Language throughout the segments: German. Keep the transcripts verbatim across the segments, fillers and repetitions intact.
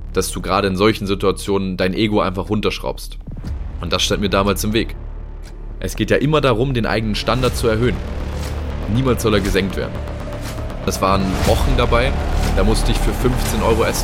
dass du gerade in solchen Situationen dein Ego einfach runterschraubst. Und das stand mir damals im Weg. Es geht ja immer darum, den eigenen Standard zu erhöhen. Niemals soll er gesenkt werden. Das waren Wochen dabei, da musste ich für fünfzehn Euro essen.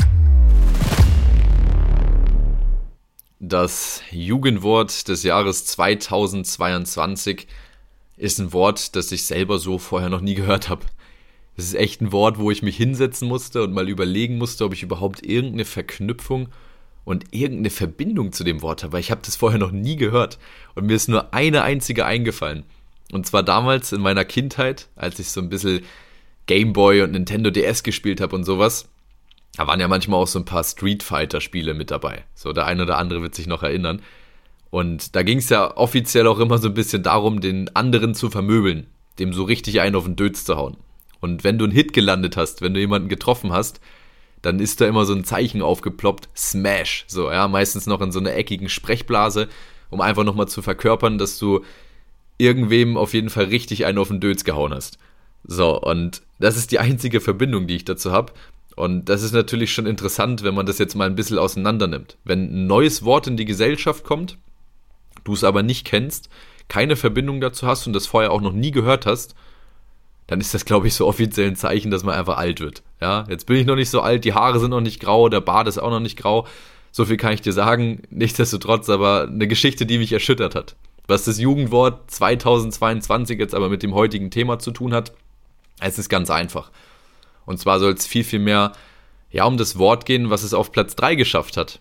Das Jugendwort des Jahres zweitausendzweiundzwanzig ist ein Wort, das ich selber so vorher noch nie gehört habe. Es ist echt ein Wort, wo ich mich hinsetzen musste und mal überlegen musste, ob ich überhaupt irgendeine Verknüpfung und irgendeine Verbindung zu dem Wort habe, weil ich habe das vorher noch nie gehört und mir ist nur eine einzige eingefallen. Und zwar damals in meiner Kindheit, als ich so ein bisschen Gameboy und Nintendo D S gespielt habe und sowas. Da waren ja manchmal auch so ein paar Street Fighter Spiele mit dabei. So, der eine oder andere wird sich noch erinnern. Und da ging es ja offiziell auch immer so ein bisschen darum, den anderen zu vermöbeln, dem so richtig einen auf den Dötz zu hauen. Und wenn du einen Hit gelandet hast, wenn du jemanden getroffen hast, dann ist da immer so ein Zeichen aufgeploppt, Smash, so, ja, meistens noch in so einer eckigen Sprechblase, um einfach nochmal zu verkörpern, dass du irgendwem auf jeden Fall richtig einen auf den Dötz gehauen hast. So, und das ist die einzige Verbindung, die ich dazu habe. Und das ist natürlich schon interessant, wenn man das jetzt mal ein bisschen auseinander nimmt. Wenn ein neues Wort in die Gesellschaft kommt, du es aber nicht kennst, keine Verbindung dazu hast und das vorher auch noch nie gehört hast, dann ist das, glaube ich, so offiziell ein Zeichen, dass man einfach alt wird. Ja, jetzt bin ich noch nicht so alt, die Haare sind noch nicht grau, der Bart ist auch noch nicht grau. So viel kann ich dir sagen, nichtsdestotrotz aber eine Geschichte, die mich erschüttert hat. Was das Jugendwort zweitausendzweiundzwanzig jetzt aber mit dem heutigen Thema zu tun hat, es ist ganz einfach. Und zwar soll es viel, viel mehr ja, um das Wort gehen, was es auf Platz drei geschafft hat.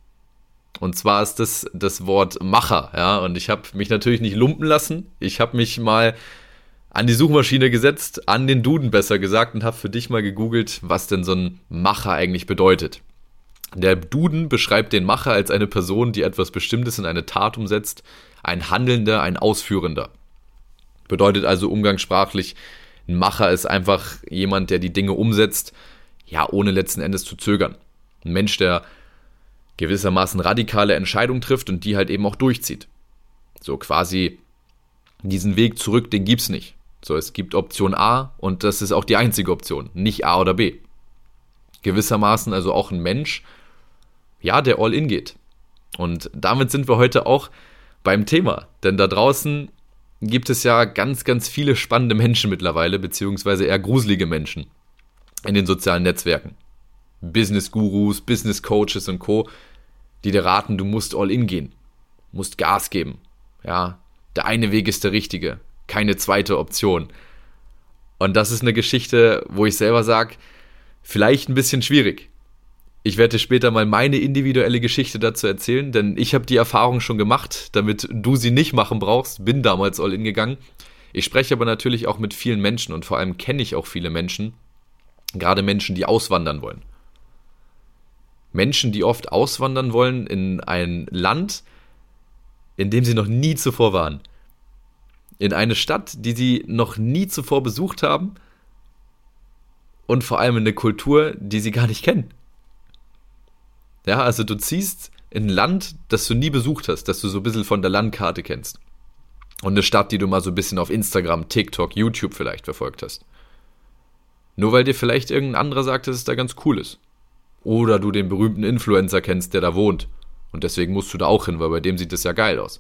Und zwar ist das das Wort Macher. Ja? Und ich habe mich natürlich nicht lumpen lassen. Ich habe mich mal an die Suchmaschine gesetzt, an den Duden besser gesagt, und habe für dich mal gegoogelt, was denn so ein Macher eigentlich bedeutet. Der Duden beschreibt den Macher als eine Person, die etwas Bestimmtes in eine Tat umsetzt, ein Handelnder, ein Ausführender. Bedeutet also umgangssprachlich, ein Macher ist einfach jemand, der die Dinge umsetzt, ja, ohne letzten Endes zu zögern. Ein Mensch, der gewissermaßen radikale Entscheidungen trifft und die halt eben auch durchzieht. So quasi diesen Weg zurück, den gibt's nicht. So, es gibt Option A und das ist auch die einzige Option, nicht A oder B. Gewissermaßen also auch ein Mensch, ja, der all in geht. Und damit sind wir heute auch beim Thema, denn da draußen gibt es ja ganz, ganz viele spannende Menschen mittlerweile, beziehungsweise eher gruselige Menschen in den sozialen Netzwerken. Business-Gurus, Business-Coaches und Co., die dir raten, du musst all in gehen, musst Gas geben. Ja, der eine Weg ist der richtige, keine zweite Option. Und das ist eine Geschichte, wo ich selber sage, vielleicht ein bisschen schwierig. Ich werde dir später mal meine individuelle Geschichte dazu erzählen, denn ich habe die Erfahrung schon gemacht, damit du sie nicht machen brauchst, bin damals all in gegangen. Ich spreche aber natürlich auch mit vielen Menschen und vor allem kenne ich auch viele Menschen, gerade Menschen, die auswandern wollen. Menschen, die oft auswandern wollen in ein Land, in dem sie noch nie zuvor waren. In eine Stadt, die sie noch nie zuvor besucht haben und vor allem in eine Kultur, die sie gar nicht kennen. Ja, also du ziehst in ein Land, das du nie besucht hast, das du so ein bisschen von der Landkarte kennst. Und eine Stadt, die du mal so ein bisschen auf Instagram, TikTok, YouTube vielleicht verfolgt hast. Nur weil dir vielleicht irgendein anderer sagt, dass es da ganz cool ist. Oder du den berühmten Influencer kennst, der da wohnt. Und deswegen musst du da auch hin, weil bei dem sieht das ja geil aus.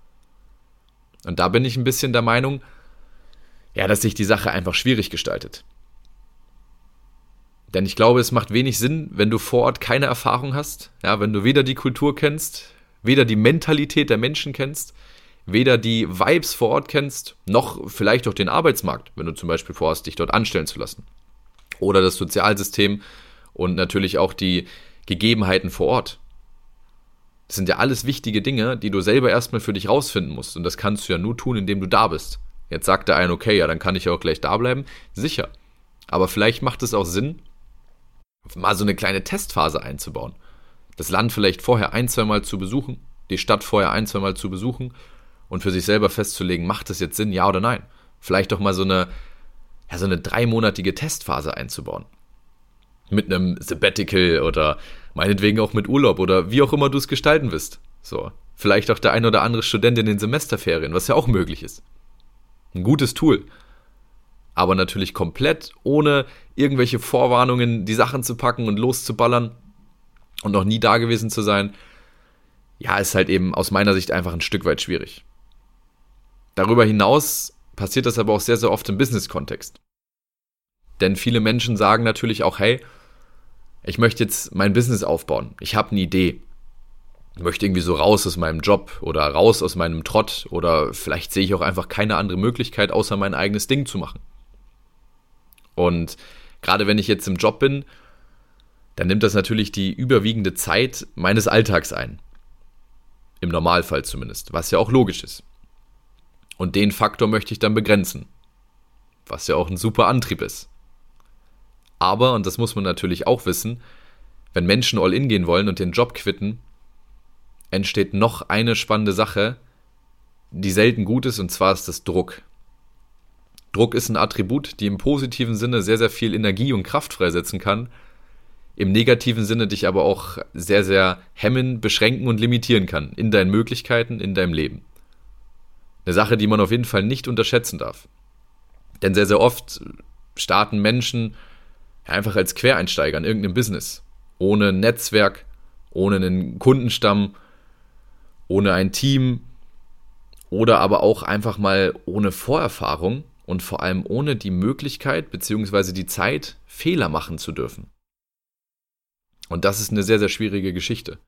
Und da bin ich ein bisschen der Meinung, ja, dass sich die Sache einfach schwierig gestaltet. Denn ich glaube, es macht wenig Sinn, wenn du vor Ort keine Erfahrung hast, ja, wenn du weder die Kultur kennst, weder die Mentalität der Menschen kennst, weder die Vibes vor Ort kennst, noch vielleicht auch den Arbeitsmarkt, wenn du zum Beispiel vorhast, dich dort anstellen zu lassen. Oder das Sozialsystem und natürlich auch die Gegebenheiten vor Ort. Das sind ja alles wichtige Dinge, die du selber erstmal für dich rausfinden musst. Und das kannst du ja nur tun, indem du da bist. Jetzt sagt der eine, okay, ja, dann kann ich ja auch gleich da bleiben. Sicher. Aber vielleicht macht es auch Sinn, mal so eine kleine Testphase einzubauen. Das Land vielleicht vorher ein, zwei Mal zu besuchen, die Stadt vorher ein, zwei Mal zu besuchen und für sich selber festzulegen, macht das jetzt Sinn, ja oder nein? Vielleicht doch mal so eine, ja, so eine dreimonatige Testphase einzubauen. Mit einem Sabbatical oder meinetwegen auch mit Urlaub oder wie auch immer du es gestalten willst. So, vielleicht auch der ein oder andere Student in den Semesterferien, was ja auch möglich ist. Ein gutes Tool. Aber natürlich komplett ohne irgendwelche Vorwarnungen die Sachen zu packen und loszuballern. und noch nie da gewesen zu sein, ja, ist halt eben aus meiner Sicht einfach ein Stück weit schwierig. Darüber hinaus passiert das aber auch sehr, sehr oft im Business-Kontext. Denn viele Menschen sagen natürlich auch, hey, ich möchte jetzt mein Business aufbauen. Ich habe eine Idee. Ich möchte irgendwie so raus aus meinem Job oder raus aus meinem Trott oder vielleicht sehe ich auch einfach keine andere Möglichkeit, außer mein eigenes Ding zu machen. Und gerade wenn ich jetzt im Job bin, dann nimmt das natürlich die überwiegende Zeit meines Alltags ein. Im Normalfall zumindest, was ja auch logisch ist. Und den Faktor möchte ich dann begrenzen, was ja auch ein super Antrieb ist. Aber, und das muss man natürlich auch wissen, wenn Menschen all in gehen wollen und den Job quitten, entsteht noch eine spannende Sache, die selten gut ist, und zwar ist das Druck. Druck ist ein Attribut, die im positiven Sinne sehr, sehr viel Energie und Kraft freisetzen kann, im negativen Sinne dich aber auch sehr, sehr hemmen, beschränken und limitieren kann in deinen Möglichkeiten, in deinem Leben. Eine Sache, die man auf jeden Fall nicht unterschätzen darf. Denn sehr, sehr oft starten Menschen einfach als Quereinsteiger in irgendeinem Business, ohne ein Netzwerk, ohne einen Kundenstamm, ohne ein Team oder aber auch einfach mal ohne Vorerfahrung und vor allem ohne die Möglichkeit bzw. die Zeit, Fehler machen zu dürfen. Und das ist eine sehr, sehr schwierige Geschichte.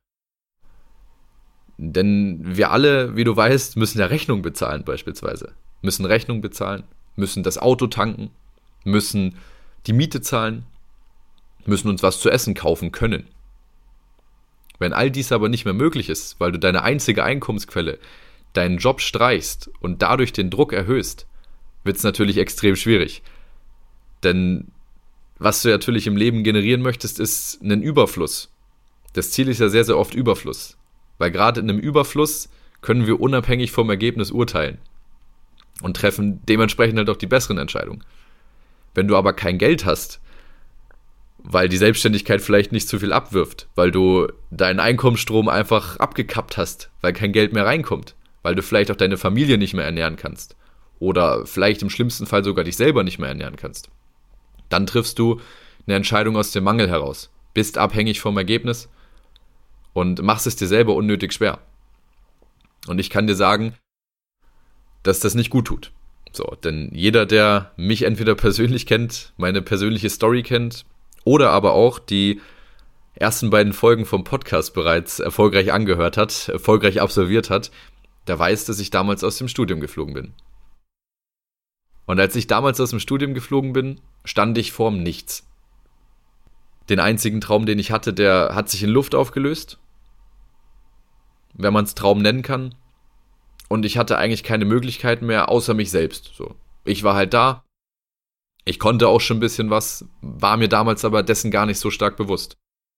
Denn wir alle, wie du weißt, müssen ja Rechnung bezahlen beispielsweise. Müssen Rechnung bezahlen, müssen das Auto tanken, müssen die Miete zahlen, müssen uns was zu essen kaufen können. Wenn all dies aber nicht mehr möglich ist, weil du deine einzige Einkommensquelle, deinen Job streichst und dadurch den Druck erhöhst, wird es natürlich extrem schwierig. Denn was du natürlich im Leben generieren möchtest, ist einen Überfluss. Das Ziel ist ja sehr, sehr oft Überfluss. Weil gerade in einem Überfluss können wir unabhängig vom Ergebnis urteilen und treffen dementsprechend halt auch die besseren Entscheidungen. Wenn du aber kein Geld hast, weil die Selbstständigkeit vielleicht nicht zu viel abwirft, weil du deinen Einkommensstrom einfach abgekappt hast, weil kein Geld mehr reinkommt, weil du vielleicht auch deine Familie nicht mehr ernähren kannst oder vielleicht im schlimmsten Fall sogar dich selber nicht mehr ernähren kannst, dann triffst du eine Entscheidung aus dem Mangel heraus, bist abhängig vom Ergebnis und machst es dir selber unnötig schwer. Und ich kann dir sagen, dass das nicht gut tut. So, denn jeder, der mich entweder persönlich kennt, meine persönliche Story kennt oder aber auch die ersten beiden Folgen vom Podcast bereits erfolgreich angehört hat, erfolgreich absolviert hat, der weiß, dass ich damals aus dem Studium geflogen bin. Und als ich damals aus dem Studium geflogen bin, stand ich vorm Nichts. Den einzigen Traum, den ich hatte, der hat sich in Luft aufgelöst, wenn man es Traum nennen kann. Und ich hatte eigentlich keine Möglichkeiten mehr, außer mich selbst. So, ich war halt da, ich konnte auch schon ein bisschen was, war mir damals aber dessen gar nicht so stark bewusst.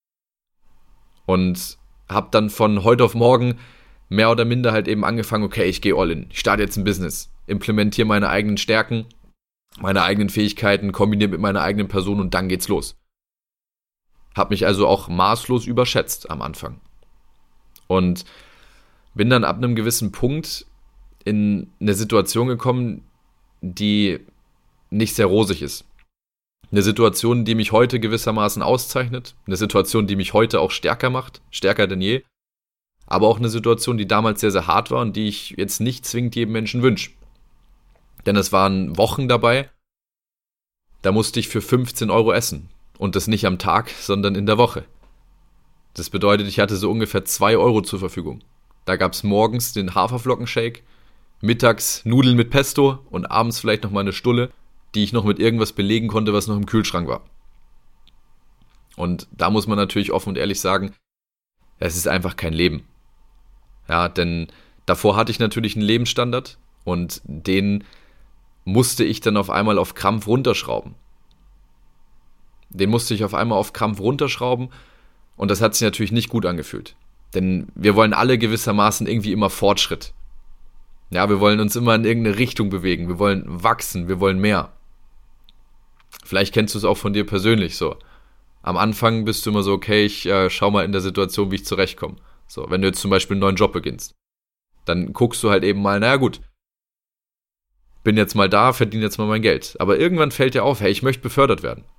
Und habe dann von heute auf morgen mehr oder minder halt eben angefangen, okay, ich gehe all in, ich starte jetzt ein Business, implementiere meine eigenen Stärken, meine eigenen Fähigkeiten, kombiniere mit meiner eigenen Person und dann geht's los. Hab mich also auch maßlos überschätzt am Anfang. Und bin dann ab einem gewissen Punkt in eine Situation gekommen, die nicht sehr rosig ist. Eine Situation, die mich heute gewissermaßen auszeichnet, eine Situation, die mich heute auch stärker macht, stärker denn je, aber auch eine Situation, die damals sehr, sehr hart war und die ich jetzt nicht zwingend jedem Menschen wünsche. Denn es waren Wochen dabei, da musste ich für fünfzehn Euro essen. Und das nicht am Tag, sondern in der Woche. Das bedeutet, ich hatte so ungefähr zwei Euro zur Verfügung. Da gab es morgens den Haferflockenshake, mittags Nudeln mit Pesto und abends vielleicht nochmal eine Stulle, die ich noch mit irgendwas belegen konnte, was noch im Kühlschrank war. Und da muss man natürlich offen und ehrlich sagen, es ist einfach kein Leben. Ja, denn davor hatte ich natürlich einen Lebensstandard und den musste ich dann auf einmal auf Krampf runterschrauben. Den musste ich auf einmal auf Krampf runterschrauben und das hat sich natürlich nicht gut angefühlt. Denn wir wollen alle gewissermaßen irgendwie immer Fortschritt. Ja, wir wollen uns immer in irgendeine Richtung bewegen, wir wollen wachsen, wir wollen mehr. Vielleicht kennst du es auch von dir persönlich so. Am Anfang bist du immer so, okay, ich äh, schau mal in der Situation, wie ich zurechtkomme. So, wenn du jetzt zum Beispiel einen neuen Job beginnst, dann guckst du halt eben mal, naja gut, bin jetzt mal da, verdiene jetzt mal mein Geld. Aber irgendwann fällt dir auf, hey, ich möchte befördert werden.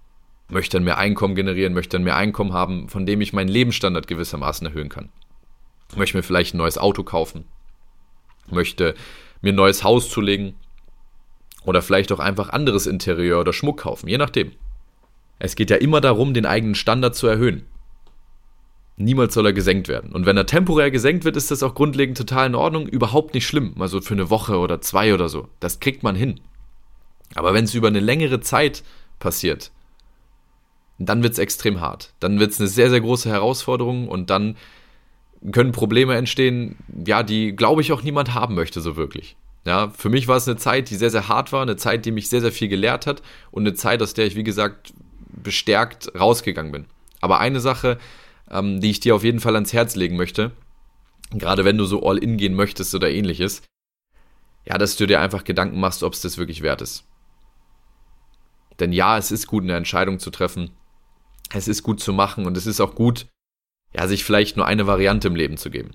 möchte dann mehr Einkommen generieren, möchte dann mehr Einkommen haben, von dem ich meinen Lebensstandard gewissermaßen erhöhen kann. Möchte mir vielleicht ein neues Auto kaufen, möchte mir ein neues Haus zulegen oder vielleicht auch einfach anderes Interieur oder Schmuck kaufen, je nachdem. Es geht ja immer darum, den eigenen Standard zu erhöhen. Niemals soll er gesenkt werden. Und wenn er temporär gesenkt wird, ist das auch grundlegend total in Ordnung, überhaupt nicht schlimm. Mal so für eine Woche oder zwei oder so. Das kriegt man hin. Aber wenn es über eine längere Zeit passiert, dann wird es extrem hart. Dann wird es eine sehr, sehr große Herausforderung und dann können Probleme entstehen, ja, die, glaube ich, auch niemand haben möchte so wirklich. Ja, für mich war es eine Zeit, die sehr, sehr hart war, eine Zeit, die mich sehr, sehr viel gelehrt hat und eine Zeit, aus der ich, wie gesagt, bestärkt rausgegangen bin. Aber eine Sache, ähm, die ich dir auf jeden Fall ans Herz legen möchte, gerade wenn du so all in gehen möchtest oder ähnliches, ja, dass du dir einfach Gedanken machst, ob es das wirklich wert ist. Denn ja, es ist gut, eine Entscheidung zu treffen, es ist gut zu machen und es ist auch gut, ja, sich vielleicht nur eine Variante im Leben zu geben.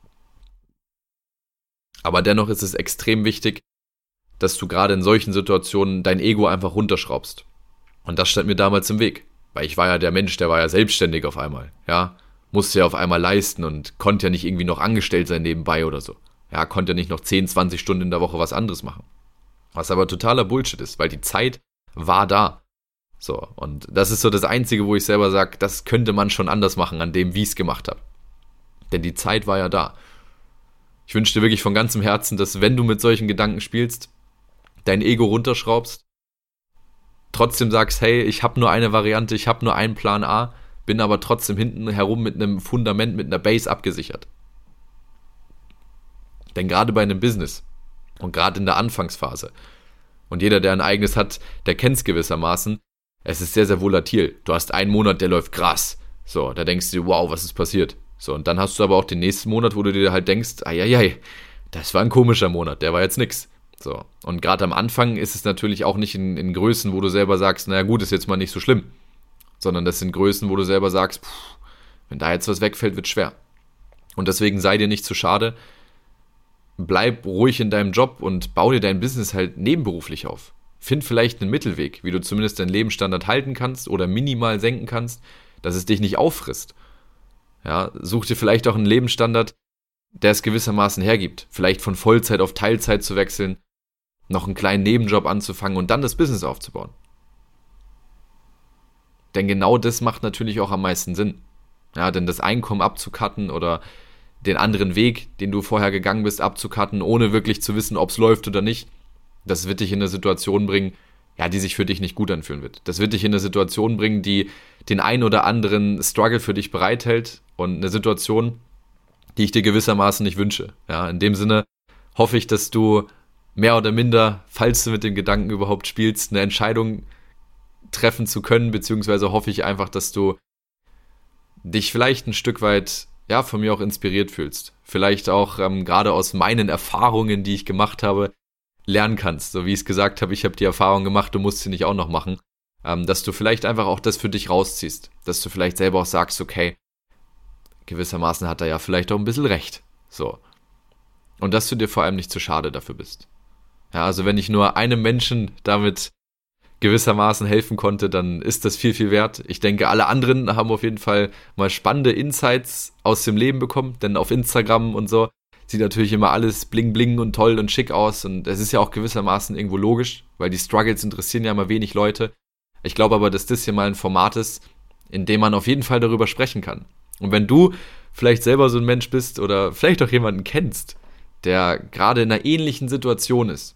Aber dennoch ist es extrem wichtig, dass du gerade in solchen Situationen dein Ego einfach runterschraubst. Und das stand mir damals im Weg. Weil ich war ja der Mensch, der war ja selbstständig auf einmal. Ja, musste ja auf einmal leisten und konnte ja nicht irgendwie noch angestellt sein nebenbei oder so. Ja, konnte ja nicht noch zehn, zwanzig Stunden in der Woche was anderes machen. Was aber totaler Bullshit ist, weil die Zeit war da. So, und das ist so das Einzige, wo ich selber sage, das könnte man schon anders machen an dem, wie ich es gemacht habe. Denn die Zeit war ja da. Ich wünsche dir wirklich von ganzem Herzen, dass wenn du mit solchen Gedanken spielst, dein Ego runterschraubst, trotzdem sagst, hey, ich habe nur eine Variante, ich habe nur einen Plan A, bin aber trotzdem hinten herum mit einem Fundament, mit einer Base abgesichert. Denn gerade bei einem Business und gerade in der Anfangsphase und jeder, der ein eigenes hat, der kennt es gewissermaßen, es ist sehr, sehr volatil. Du hast einen Monat, der läuft krass. So, da denkst du dir, wow, was ist passiert? So, und dann hast du aber auch den nächsten Monat, wo du dir halt denkst, eieiei, das war ein komischer Monat, der war jetzt nix. So, und gerade am Anfang ist es natürlich auch nicht in, in Größen, wo du selber sagst, naja gut, ist jetzt mal nicht so schlimm. Sondern das sind Größen, wo du selber sagst, pff, wenn da jetzt was wegfällt, wird schwer. Und deswegen sei dir nicht zu schade, bleib ruhig in deinem Job und bau dir dein Business halt nebenberuflich auf. Find vielleicht einen Mittelweg, wie du zumindest deinen Lebensstandard halten kannst oder minimal senken kannst, dass es dich nicht auffrisst. Ja, such dir vielleicht auch einen Lebensstandard, der es gewissermaßen hergibt. Vielleicht von Vollzeit auf Teilzeit zu wechseln, noch einen kleinen Nebenjob anzufangen und dann das Business aufzubauen. Denn genau das macht natürlich auch am meisten Sinn. Ja, denn das Einkommen abzucutten oder den anderen Weg, den du vorher gegangen bist, abzucutten, ohne wirklich zu wissen, ob es läuft oder nicht, das wird dich in eine Situation bringen, ja, die sich für dich nicht gut anfühlen wird. Das wird dich in eine Situation bringen, die den ein oder anderen Struggle für dich bereithält und eine Situation, die ich dir gewissermaßen nicht wünsche. Ja, in dem Sinne hoffe ich, dass du mehr oder minder, falls du mit dem Gedanken überhaupt spielst, eine Entscheidung treffen zu können, beziehungsweise hoffe ich einfach, dass du dich vielleicht ein Stück weit, ja, von mir auch inspiriert fühlst. Vielleicht auch ähm, gerade aus meinen Erfahrungen, die ich gemacht habe, lernen kannst. So wie ich es gesagt habe, ich habe die Erfahrung gemacht, du musst sie nicht auch noch machen. Ähm, dass du vielleicht einfach auch das für dich rausziehst. Dass du vielleicht selber auch sagst, okay, gewissermaßen hat er ja vielleicht auch ein bisschen recht. So. Und dass du dir vor allem nicht zu schade dafür bist. Ja, also wenn ich nur einem Menschen damit gewissermaßen helfen konnte, dann ist das viel, viel wert. Ich denke, alle anderen haben auf jeden Fall mal spannende Insights aus dem Leben bekommen, denn auf Instagram und so sieht natürlich immer alles bling bling und toll und schick aus und es ist ja auch gewissermaßen irgendwo logisch, weil die Struggles interessieren ja immer wenig Leute. Ich glaube aber, dass das hier mal ein Format ist, in dem man auf jeden Fall darüber sprechen kann. Und wenn du vielleicht selber so ein Mensch bist oder vielleicht auch jemanden kennst, der gerade in einer ähnlichen Situation ist,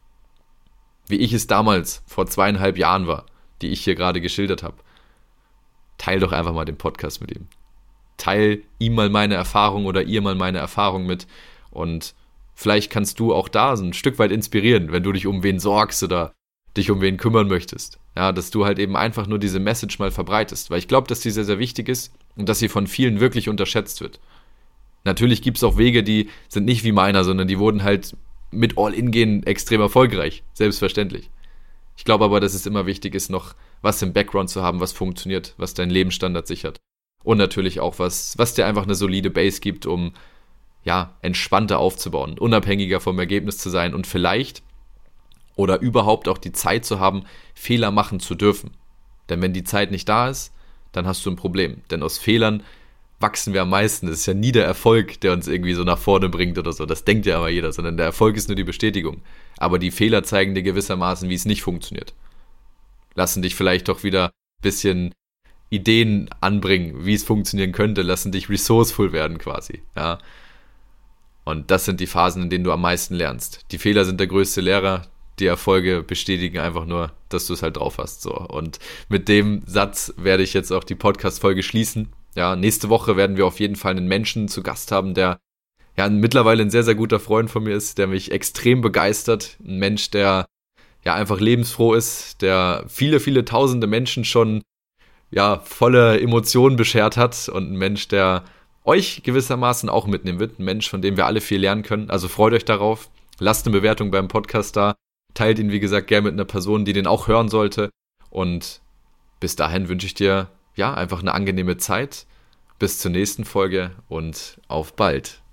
wie ich es damals vor zweieinhalb Jahren war, die ich hier gerade geschildert habe, teil doch einfach mal den Podcast mit ihm. Teil ihm mal meine Erfahrung oder ihr mal meine Erfahrung mit und vielleicht kannst du auch da so ein Stück weit inspirieren, wenn du dich um wen sorgst oder dich um wen kümmern möchtest. Ja, dass du halt eben einfach nur diese Message mal verbreitest, weil ich glaube, dass die sehr, sehr wichtig ist und dass sie von vielen wirklich unterschätzt wird. Natürlich gibt es auch Wege, die sind nicht wie meiner, sondern die wurden halt mit All-In-Gehen extrem erfolgreich, selbstverständlich. Ich glaube aber, dass es immer wichtig ist, noch was im Background zu haben, was funktioniert, was deinen Lebensstandard sichert. Und natürlich auch was, was dir einfach eine solide Base gibt, um ja, entspannter aufzubauen, unabhängiger vom Ergebnis zu sein und vielleicht oder überhaupt auch die Zeit zu haben, Fehler machen zu dürfen. Denn wenn die Zeit nicht da ist, dann hast du ein Problem. Denn aus Fehlern wachsen wir am meisten. Es ist ja nie der Erfolg, der uns irgendwie so nach vorne bringt oder so. Das denkt ja aber jeder, sondern der Erfolg ist nur die Bestätigung. Aber die Fehler zeigen dir gewissermaßen, wie es nicht funktioniert. Lassen dich vielleicht doch wieder ein bisschen Ideen anbringen, wie es funktionieren könnte, lassen dich resourceful werden quasi. Ja. Und das sind die Phasen, in denen du am meisten lernst. Die Fehler sind der größte Lehrer, die Erfolge bestätigen einfach nur, dass du es halt drauf hast. So. Und mit dem Satz werde ich jetzt auch die Podcast-Folge schließen. Ja, nächste Woche werden wir auf jeden Fall einen Menschen zu Gast haben, der ja mittlerweile ein sehr, sehr guter Freund von mir ist, der mich extrem begeistert. Ein Mensch, der ja einfach lebensfroh ist, der viele, viele tausende Menschen schon ja volle Emotionen beschert hat und ein Mensch, der euch gewissermaßen auch mitnehmen wird. Ein Mensch, von dem wir alle viel lernen können. Also freut euch darauf. Lasst eine Bewertung beim Podcast da. Teilt ihn, wie gesagt, gerne mit einer Person, die den auch hören sollte. Und bis dahin wünsche ich dir ja einfach eine angenehme Zeit. Bis zur nächsten Folge und auf bald.